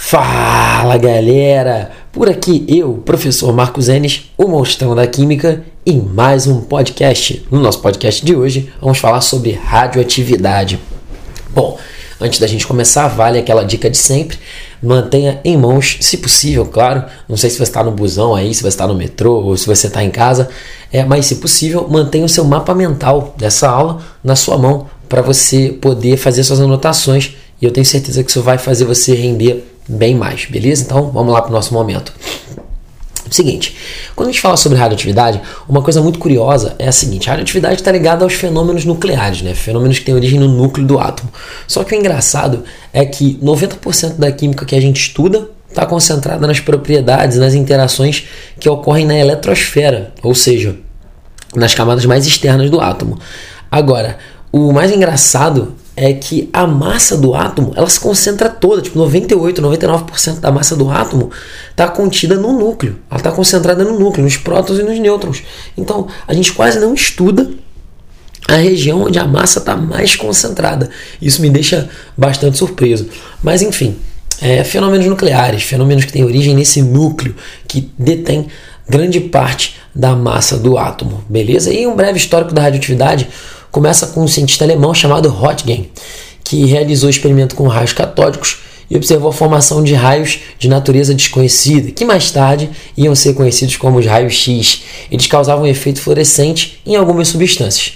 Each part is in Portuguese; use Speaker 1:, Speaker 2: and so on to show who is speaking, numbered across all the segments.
Speaker 1: Fala galera, por aqui eu, professor Marcos Enes, o monstrão da química, em mais um podcast. No nosso podcast de hoje vamos falar sobre radioatividade. Bom, antes da gente começar, vale aquela dica de sempre, mantenha em mãos, se possível, claro, não sei se você está no busão aí, se você está no metrô ou se você está em casa, mas se possível, mantenha o seu mapa mental dessa aula na sua mão para você poder fazer suas anotações e eu tenho certeza que isso vai fazer você render bem mais, beleza? Então vamos lá para o nosso momento. Seguinte, quando a gente fala sobre radioatividade, uma coisa muito curiosa é a seguinte: a radioatividade está ligada aos fenômenos nucleares, né? Fenômenos que têm origem no núcleo do átomo. Só que o engraçado é que 90% da química que a gente estuda está concentrada nas propriedades, nas interações que ocorrem na eletrosfera, ou seja, nas camadas mais externas do átomo. Agora, o mais engraçado é que a massa do átomo, ela se concentra toda, tipo 98, 99% da massa do átomo está contida no núcleo. Ela está concentrada no núcleo, nos prótons e nos nêutrons. Então, a gente quase não estuda a região onde a massa está mais concentrada. Isso me deixa bastante surpreso. Mas, enfim, fenômenos nucleares, fenômenos que têm origem nesse núcleo, que detém grande parte da massa do átomo, beleza? E um breve histórico da radioatividade começa com um cientista alemão chamado Röntgen, que realizou experimento com raios catódicos e observou a formação de raios de natureza desconhecida, que mais tarde iam ser conhecidos como os raios X. Eles causavam um efeito fluorescente em algumas substâncias.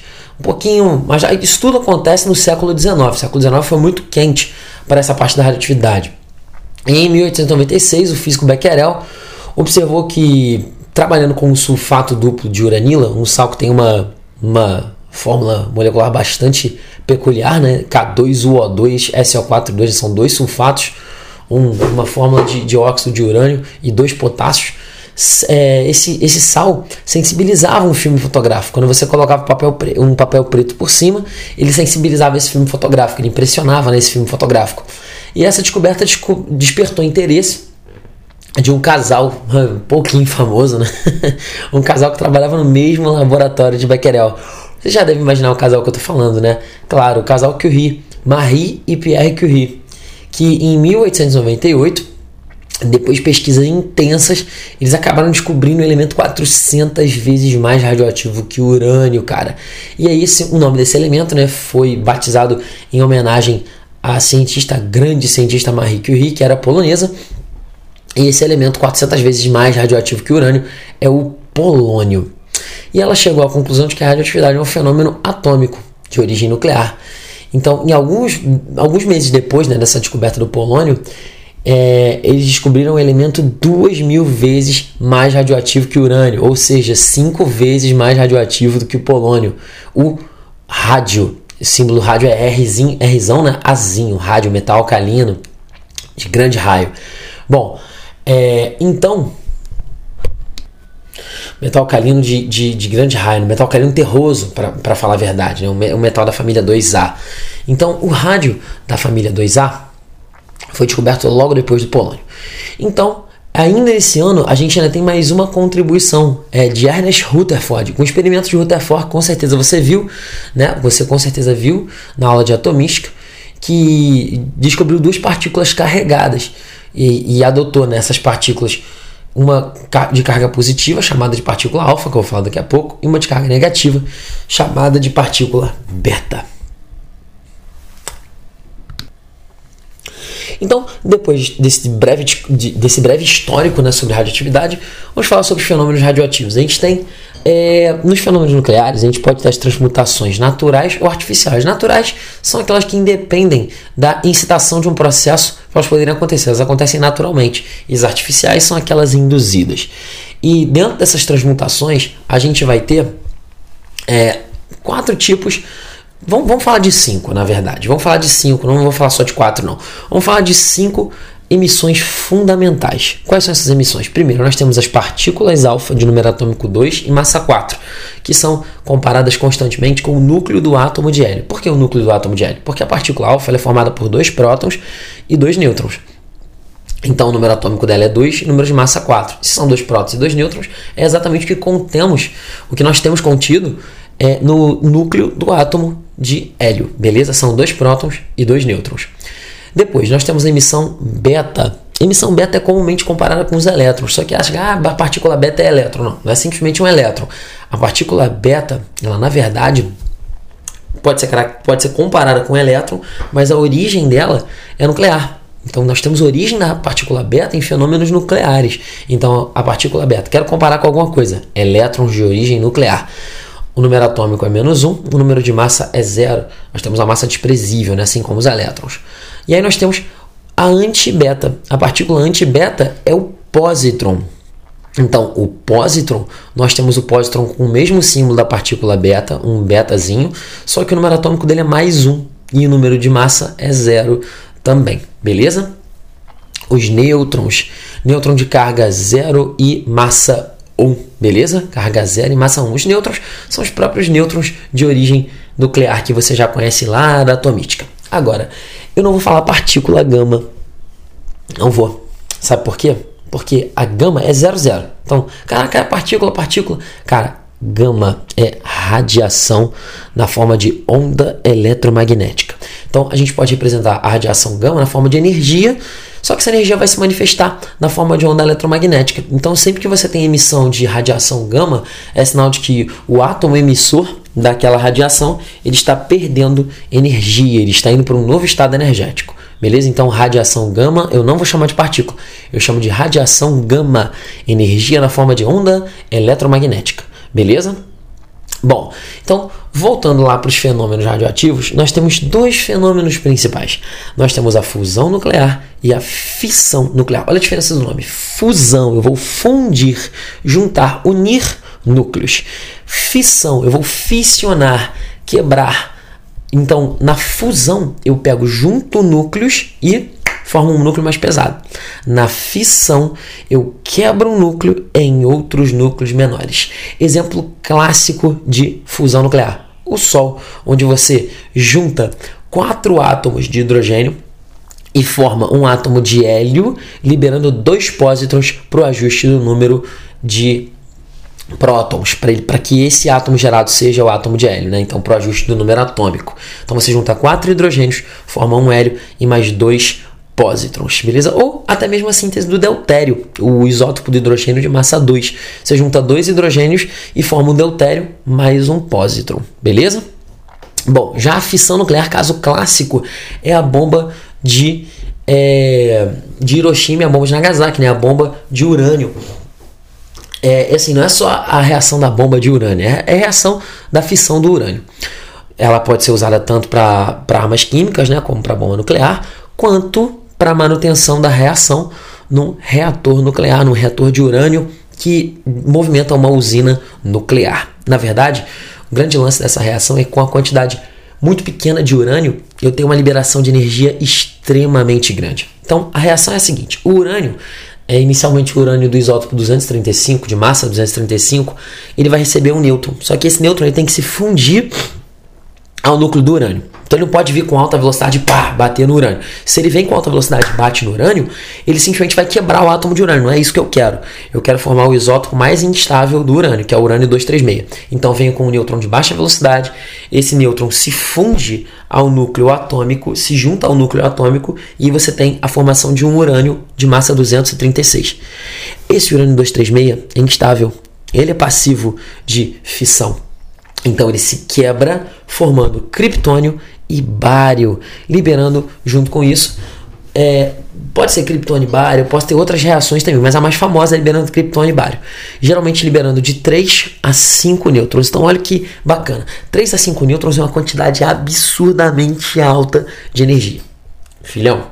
Speaker 1: Mas isso tudo acontece no século XIX. O século XIX foi muito quente para essa parte da radioatividade. Em 1896, o físico Becquerel observou que, trabalhando com um sulfato duplo de uranila, um sal que tem uma fórmula molecular bastante peculiar, né? K2UO2, SO4,2, são dois sulfatos, uma fórmula de óxido de urânio e dois potássios. Esse sal sensibilizava um filme fotográfico. Quando você colocava um papel preto por cima, ele sensibilizava esse filme fotográfico, ele impressionava nesse filme fotográfico. E essa descoberta despertou interesse de um casal um pouquinho famoso, né? Um casal que trabalhava no mesmo laboratório de Becquerel. Você já deve imaginar o casal que eu estou falando, né? Claro, o casal Curie, Marie e Pierre Curie, que em 1898, depois de pesquisas intensas, eles acabaram descobrindo um elemento 400 vezes mais radioativo que o urânio, cara. E aí o nome desse elemento, né, foi batizado em homenagem à grande cientista Marie Curie, que era polonesa. E esse elemento 400 vezes mais radioativo que o urânio é o polônio. E ela chegou à conclusão de que a radioatividade é um fenômeno atômico de origem nuclear. Então, em alguns meses depois, né, dessa descoberta do polônio, eles descobriram um elemento 2.000 vezes mais radioativo que o urânio, ou seja, 5 vezes mais radioativo do que o polônio. O rádio, o símbolo rádio é Rzão, né? Azinho, rádio, metal alcalino de grande raio. Bom, então, metal alcalino de grande raio, metal alcalino terroso, para falar a verdade, né? O metal da família 2A. Então, o rádio da família 2A foi descoberto logo depois do polônio. Então, ainda nesse ano, a gente ainda tem mais uma contribuição de Ernest Rutherford. Com o experimento de Rutherford, com certeza você viu, né? Você com certeza viu na aula de atomística, que descobriu duas partículas carregadas e adotou nessas partículas uma de carga positiva, chamada de partícula alfa, que eu vou falar daqui a pouco, e uma de carga negativa, chamada de partícula beta. Então, depois desse breve histórico, né, sobre radioatividade, vamos falar sobre os fenômenos radioativos. A gente tem, nos fenômenos nucleares, a gente pode ter as transmutações naturais ou artificiais. Naturais são aquelas que independem da incitação de um processo para elas poderem acontecer. Elas acontecem naturalmente. E as artificiais são aquelas induzidas. E dentro dessas transmutações, a gente vai ter 4 tipos. Vamos falar de 5, na verdade. Vamos falar de 5, não vou falar só de 4, não. Vamos falar de 5 emissões fundamentais. Quais são essas emissões? Primeiro, nós temos as partículas alfa de número atômico 2 e massa 4, que são comparadas constantemente com o núcleo do átomo de hélio. Por que o núcleo do átomo de hélio? Porque a partícula alfa é formada por 2 prótons e 2 nêutrons. Então, o número atômico dela é 2 e o número de massa 4. Se são 2 prótons e 2 nêutrons, é exatamente o que nós temos contido no núcleo do átomo de hélio, beleza? São 2 prótons e 2 nêutrons. Depois, nós temos a emissão beta. Emissão beta é comumente comparada com os elétrons, só que acha que a partícula beta é elétron. Não é simplesmente um elétron. A partícula beta, ela na verdade pode ser comparada com o elétron, mas a origem dela é nuclear. Então nós temos origem da partícula beta em fenômenos nucleares. Então a partícula beta, quero comparar com alguma coisa, elétrons de origem nuclear. O número atômico é -1, o número de massa é 0. Nós temos a massa desprezível, né? Assim como os elétrons. E aí nós temos a antibeta. A partícula antibeta é o pósitron. Então, o pósitron, nós temos o pósitron com o mesmo símbolo da partícula beta, um betazinho, só que o número atômico dele é +1 e o número de massa é 0 também, beleza? Os nêutrons, nêutron de carga 0 e massa 1, beleza? Carga 0 e massa 1. Os nêutrons são os próprios nêutrons de origem nuclear que você já conhece lá da atomística. Agora, eu não vou falar partícula gama. Não vou. Sabe por quê? Porque a gama é 00. Então, caraca, partícula. Cara, gama é radiação na forma de onda eletromagnética. Então, a gente pode representar a radiação gama na forma de energia, só que essa energia vai se manifestar na forma de onda eletromagnética. Então, sempre que você tem emissão de radiação gama, é sinal de que o átomo emissor daquela radiação, ele está perdendo energia, ele está indo para um novo estado energético. Beleza? Então, radiação gama, eu não vou chamar de partícula, eu chamo de radiação gama, energia na forma de onda eletromagnética. Beleza? Bom, então, voltando lá para os fenômenos radioativos, nós temos dois fenômenos principais. Nós temos a fusão nuclear e a fissão nuclear. Olha a diferença do nome. Fusão, eu vou fundir, juntar, unir núcleos. Fissão, eu vou fissionar, quebrar. Então, na fusão, eu pego junto núcleos e formo um núcleo mais pesado. Na fissão, eu quebro um núcleo em outros núcleos menores. Exemplo clássico de fusão nuclear. O Sol, onde você junta 4 átomos de hidrogênio e forma um átomo de hélio, liberando 2 pósitrons para o ajuste do número de prótons, para que esse átomo gerado seja o átomo de hélio, né? Então, para o ajuste do número atômico. Então, você junta 4 hidrogênios, forma um hélio e mais 2 pósitrons, beleza? Ou até mesmo a síntese do deutério, o isótopo do hidrogênio de massa 2. Você junta 2 hidrogênios e forma um deutério mais um pósitron, beleza? Bom, já a fissão nuclear, caso clássico, é a bomba de Hiroshima e a bomba de Nagasaki, né? A bomba de urânio. Assim, não é só a reação da bomba de urânio, é a reação da fissão do urânio. Ela pode ser usada tanto para armas químicas, né, como para bomba nuclear, quanto para a manutenção da reação num reator nuclear, num reator de urânio que movimenta uma usina nuclear. Na verdade, o grande lance dessa reação é que com a quantidade muito pequena de urânio, eu tenho uma liberação de energia extremamente grande. Então, a reação é a seguinte: o urânio inicialmente o urânio do isótopo 235, de massa 235, ele vai receber um nêutron. Só que esse nêutron ele tem que se fundir ao núcleo do urânio. Então ele não pode vir com alta velocidade e bater no urânio. Se ele vem com alta velocidade e bate no urânio, ele simplesmente vai quebrar o átomo de urânio. Não é isso que eu quero. Eu quero formar o isótopo mais instável do urânio, que é o urânio 236. Então venho com um nêutron de baixa velocidade, esse nêutron se funde ao núcleo atômico, se junta ao núcleo atômico e você tem a formação de um urânio de massa 236. Esse urânio 236 é instável. Ele é passivo de fissão. Então ele se quebra formando criptônio e bário, liberando junto com isso, pode ser criptônio e bário, pode ter outras reações também, mas a mais famosa é liberando criptônio e bário, geralmente liberando de 3 a 5 nêutrons. Então olha que bacana, 3 a 5 nêutrons é uma quantidade absurdamente alta de energia. Filhão,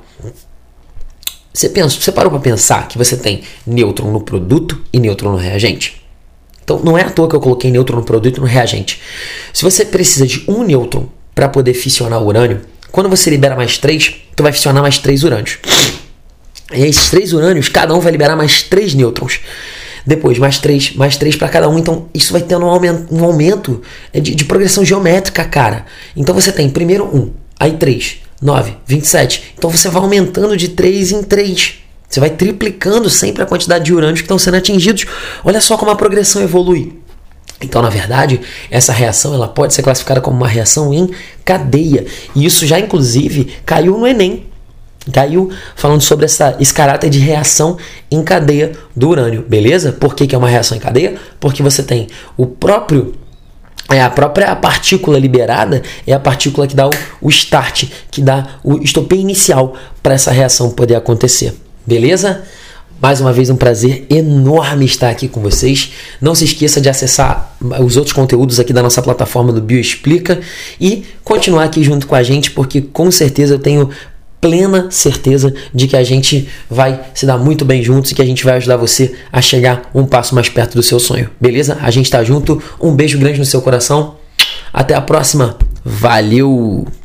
Speaker 1: você parou para pensar que você tem nêutron no produto e nêutron no reagente? Então não é à toa que eu coloquei nêutron no produto e no reagente. Se você precisa de um nêutron para poder fissionar o urânio, quando você libera mais 3, tu vai fissionar mais 3 urânios. E esses 3 urânios, cada um vai liberar mais 3 nêutrons. Depois, mais 3 para cada um. Então, isso vai tendo um aumento de progressão geométrica, cara. Então, você tem primeiro 1, aí 3, 9, 27. Então, você vai aumentando de 3 em 3. Você vai triplicando sempre a quantidade de urânios que estão sendo atingidos. Olha só como a progressão evolui. Então, na verdade, essa reação ela pode ser classificada como uma reação em cadeia. E isso já, inclusive, caiu no Enem. caiu falando sobre esse caráter de reação em cadeia do urânio, beleza? Por que é uma reação em cadeia? Porque você tem a própria partícula liberada, é a partícula que dá o start, que dá o estopim inicial para essa reação poder acontecer, beleza? Mais uma vez, um prazer enorme estar aqui com vocês. Não se esqueça de acessar os outros conteúdos aqui da nossa plataforma do Bioexplica e continuar aqui junto com a gente, porque com certeza eu tenho plena certeza de que a gente vai se dar muito bem juntos e que a gente vai ajudar você a chegar um passo mais perto do seu sonho, beleza? A gente tá junto, um beijo grande no seu coração, até a próxima, valeu!